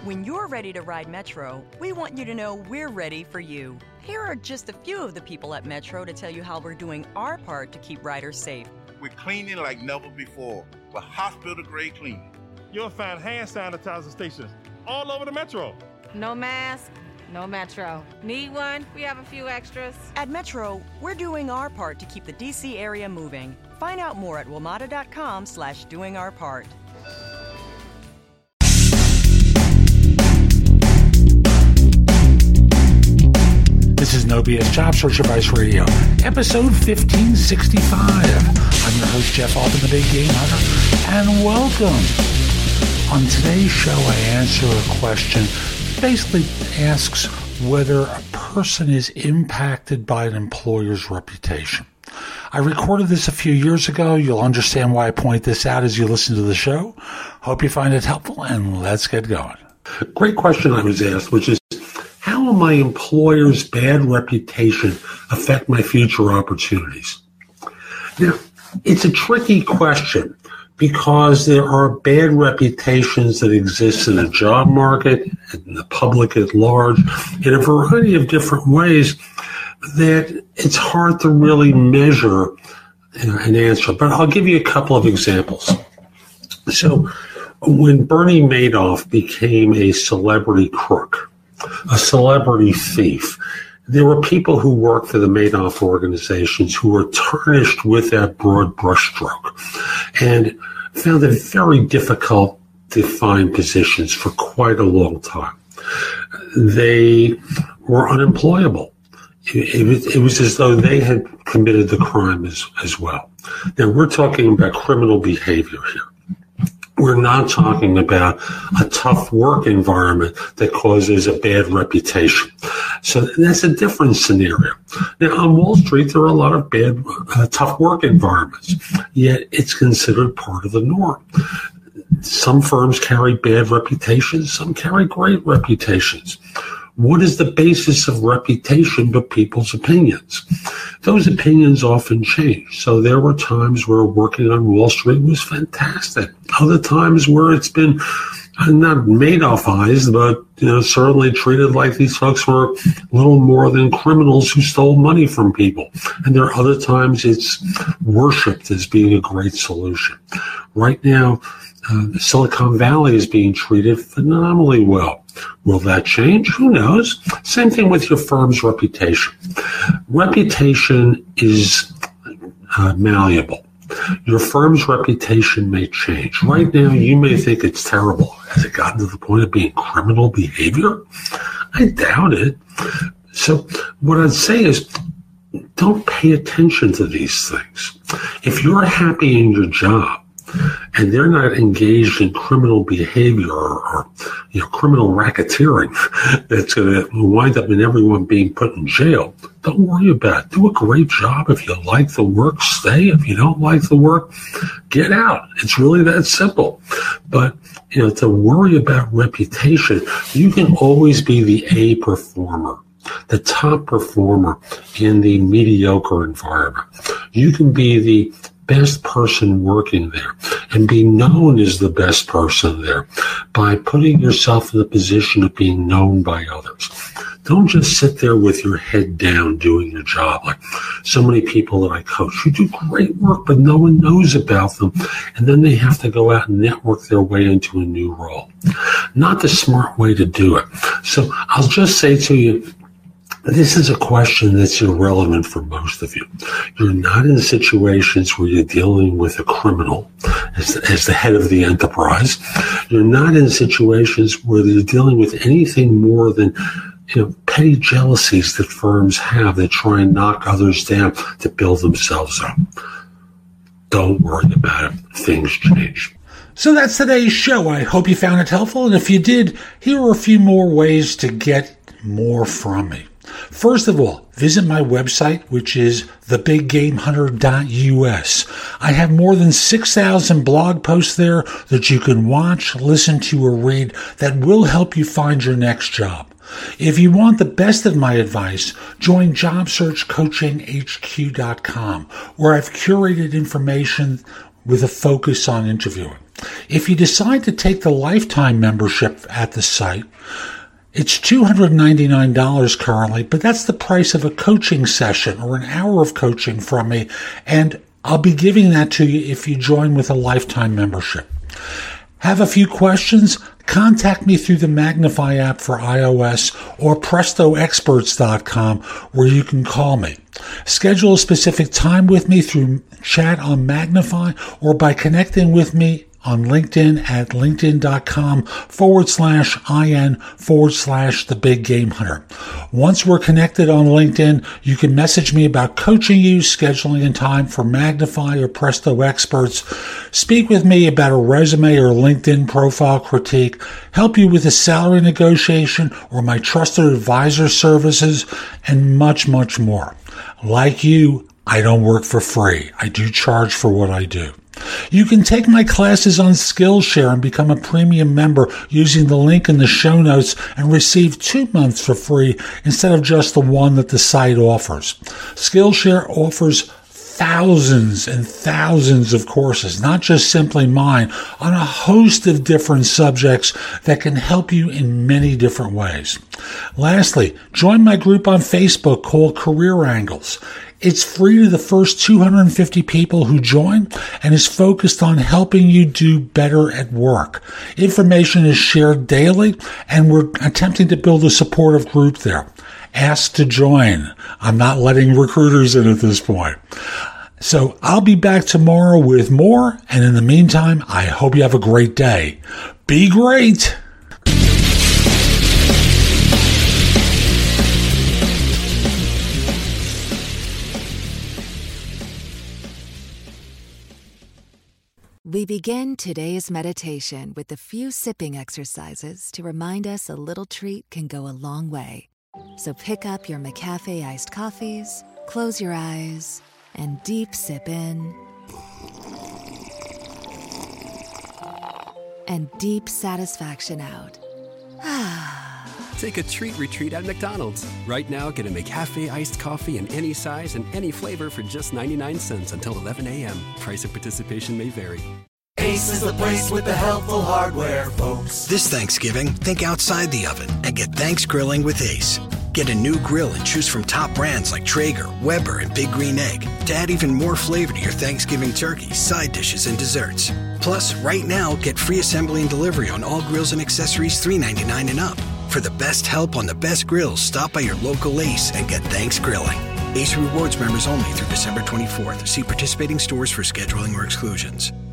When you're ready to ride Metro, we want you to know we're ready for you. Here are just a few of the people at Metro to tell you how we're doing our part to keep riders safe. We're cleaning like never before with hospital-grade cleaning. You'll find hand sanitizer stations all over the Metro. No mask, no Metro. Need one? We have a few extras. At Metro, we're doing our part to keep the D.C. area moving. Find out more at WMATA.com/doingourpart. This is No BS Job Search Advice Radio, episode 1565. I'm your host, Jeff Altman, the Big Game Hunter, and welcome. On today's show, I answer a question that basically asks whether a person is impacted by an employer's reputation. I recorded this a few years ago. You'll understand why I point this out as you listen to the show. Hope you find it helpful, and let's get going. Great question I was asked, which is, how will my employer's bad reputation affect my future opportunities? Now, it's a tricky question because there are bad reputations that exist in the job market, in the public at large, in a variety of different ways that it's hard to really measure an answer. But I'll give you a couple of examples. So when Bernie Madoff became a celebrity crook, a celebrity thief, there were people who worked for the Madoff organizations who were tarnished with that broad brushstroke and found it very difficult to find positions for quite a long time. They were unemployable. It was as though they had committed the crime as well. Now, we're talking about criminal behavior here. We're not talking about a tough work environment that causes a bad reputation. So that's a different scenario. Now, on Wall Street, there are a lot of bad, tough work environments, yet it's considered part of the norm. Some firms carry bad reputations, some carry great reputations. What is the basis of reputation but people's opinions? Those opinions often change. So there were times where working on Wall Street was fantastic. Other times where it's been not Madoffized, but certainly treated like these folks were little more than criminals who stole money from people. And there are other times it's worshipped as being a great solution. Right now, Silicon Valley is being treated phenomenally well. Will that change? Who knows? Same thing with your firm's reputation. Reputation is malleable. Your firm's reputation may change. Right now, you may think it's terrible. Has it gotten to the point of being criminal behavior? I doubt it. So what I'd say is, don't pay attention to these things. If you're happy in your job, and they're not engaged in criminal behavior or criminal racketeering that's going to wind up in everyone being put in jail, don't worry about it. Do a great job. If you like the work, stay. If you don't like the work, get out. It's really that simple. But to worry about reputation, you can always be the A performer, the top performer in the mediocre environment. You can be the best person working there and be known as the best person there by putting yourself in the position of being known by others. Don't just sit there with your head down doing your job like so many people that I coach who do great work, but no one knows about them. And then they have to go out and network their way into a new role. Not the smart way to do it. So I'll just say to you, this is a question that's irrelevant for most of you. You're not in situations where you're dealing with a criminal as the head of the enterprise. You're not in situations where you're dealing with anything more than petty jealousies that firms have that try and knock others down to build themselves up. Don't worry about it. Things change. So that's today's show. I hope you found it helpful. And if you did, here are a few more ways to get more from me. First of all, visit my website, which is thebiggamehunter.us. I have more than 6,000 blog posts there that you can watch, listen to, or read that will help you find your next job. If you want the best of my advice, join JobSearchCoachingHQ.com, where I've curated information with a focus on interviewing. If you decide to take the lifetime membership at the site, it's $299 currently, but that's the price of a coaching session or an hour of coaching from me, and I'll be giving that to you if you join with a lifetime membership. Have a few questions? Contact me through the Magnify app for iOS or PrestoExperts.com, where you can call me. Schedule a specific time with me through chat on Magnify or by connecting with me on LinkedIn at linkedin.com/IN/The Big Game Hunter. Once we're connected on LinkedIn, you can message me about coaching you, scheduling a time for Magnify or Presto Experts, speak with me about a resume or LinkedIn profile critique, help you with a salary negotiation or my trusted advisor services, and much, much more. Like you, I don't work for free. I do charge for what I do. You can take my classes on Skillshare and become a premium member using the link in the show notes and receive 2 months for free instead of just the one that the site offers. Skillshare offers thousands and thousands of courses, not just simply mine, on a host of different subjects that can help you in many different ways. Lastly, join my group on Facebook called Career Angles. It's free to the first 250 people who join and is focused on helping you do better at work. Information is shared daily, and we're attempting to build a supportive group there. Ask to join. I'm not letting recruiters in at this point. So I'll be back tomorrow with more, and in the meantime, I hope you have a great day. Be great! We begin today's meditation with a few sipping exercises to remind us a little treat can go a long way. So pick up your McCafe iced coffees, close your eyes, and deep sip in. And deep satisfaction out. Take a treat retreat at McDonald's. Right now, get a McCafe iced coffee in any size and any flavor for just 99 cents until 11 a.m. Price of participation may vary. Ace is the place with the helpful hardware, folks. This Thanksgiving, think outside the oven and get Thanks Grilling with Ace. Get a new grill and choose from top brands like Traeger, Weber, and Big Green Egg to add even more flavor to your Thanksgiving turkey, side dishes, and desserts. Plus, right now, get free assembly and delivery on all grills and accessories $3.99 and up. For the best help on the best grills, stop by your local Ace and get Thanks Grilling. Ace Rewards members only through December 24th. See participating stores for scheduling or exclusions.